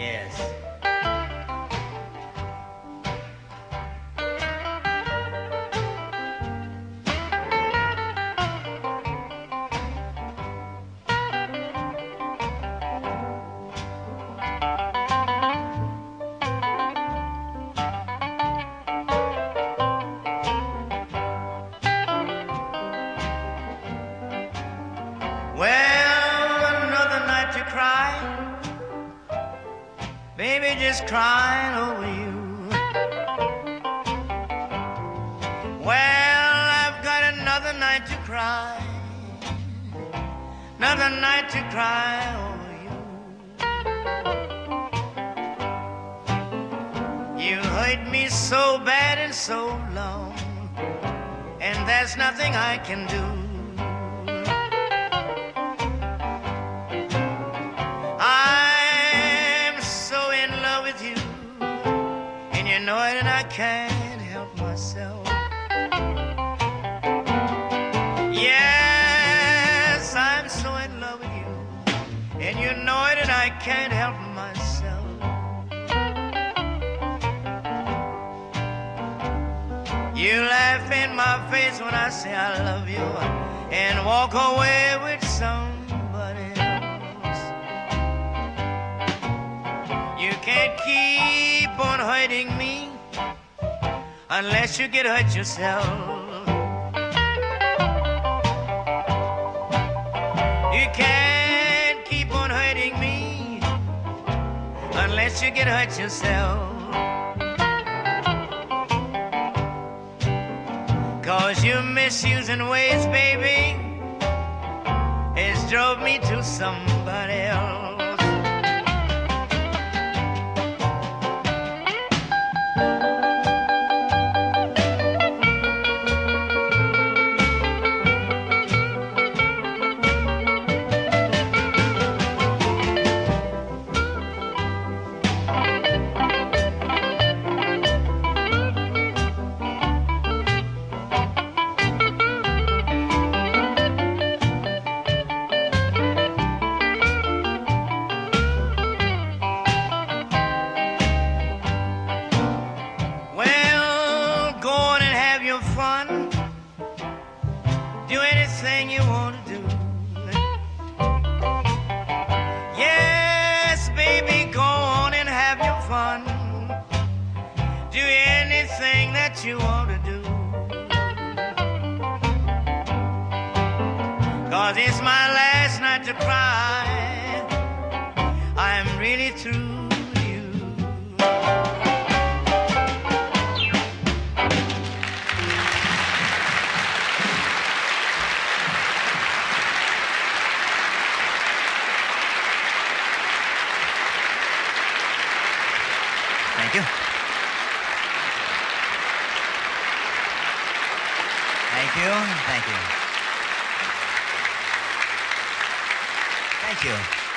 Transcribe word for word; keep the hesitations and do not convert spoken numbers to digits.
Yes. Well, another night to cry, baby, just crying over you. Well, I've got another night to cry, another night to cry over you. You hurt me so bad and so long, and there's nothing I can do. You know it, and I can't help myself. Yes, I'm so in love with you, and you know it, and I can't help myself. You laugh in my face when I say I love you, and walk away with somebody else. You can't keep on hurting me unless you get hurt yourself. You can't keep on hurting me unless you get hurt yourself. 'Cause your misusing ways, baby, has drove me to somebody else. Fun. Do anything you want to do. Yes, baby, go on and have your fun. Do anything that you want to do. 'Cause it's my last night to cry. I'm really through. Thank you. Thank you. Thank you. Thank you.